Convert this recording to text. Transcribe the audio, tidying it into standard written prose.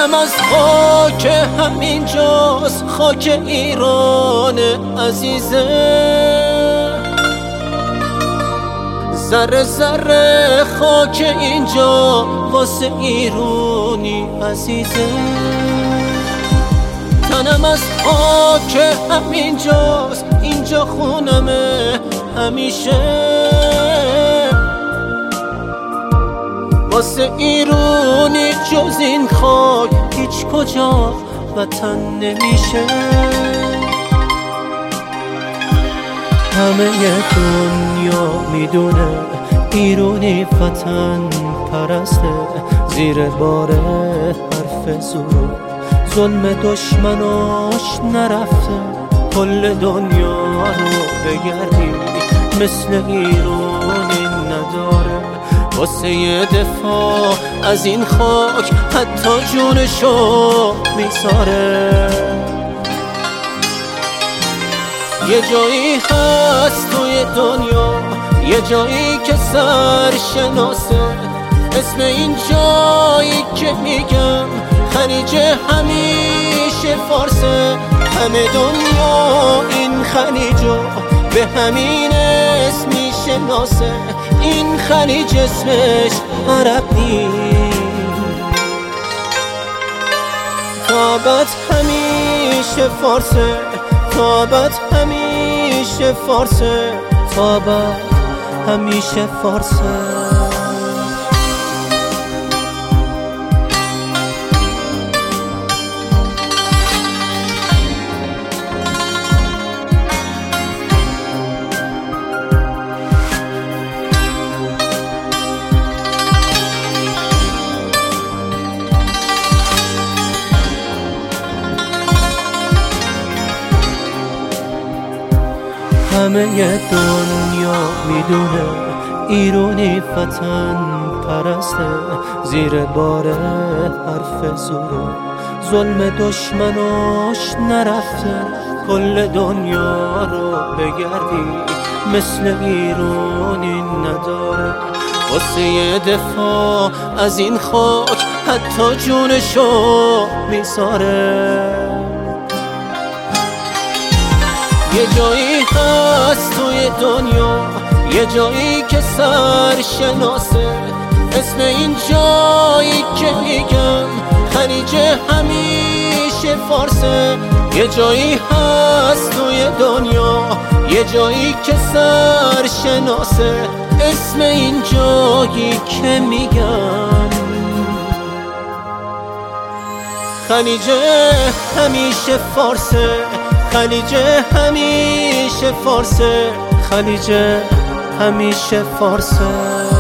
تنم از خاک همینجاست، خاک ایران عزیزه. ذره ذره خاک اینجا واسه ایرانی عزیزه. تنم از خاک همینجاست، اینجا خونمه همیشه. واسه ایرانی جز این خاک هیچ کجا وطن نمیشه. همه دنیا میدونه ایرانی وطن پرسته، زیر بار حرف زور ظلم دشمناش نرفته. کل دنیا رو بگردی مثل ایرانی نداره. واسه یه دفاع از این خاک حتی جونشو میذاره. یه جایی هست توی دنیا، یه جایی که سرشناسه. اسم این جایی که میگم خلیج همیشه فارسه. همه دنیا این خلیجو به همین اسم میشناسه. این خلیج اسمش عرب نیست، تابت همیشه فارسه. تابت همیشه فارسه، تابت همیشه فارسه. همه دنیا میدونه ایرانی وطن پرسته، زیر بار حرف زور ظلم دشمناش نرفته. کل دنیا رو بگردی مثل ایرانی نداره. واسه یه دفاع از این خاک حتی جونشو میذاره. یه جایی هست توی دنیا، یه جایی که سرشناسه. اسم این جایی که میگم خلیج همیشه فارسه. یه جایی هست توی دنیا، یه جایی که سرشناسه. اسم این جایی که میگم خلیج همیشه فارسه. خلیج همیشه فارسه، خلیج همیشه فارسه.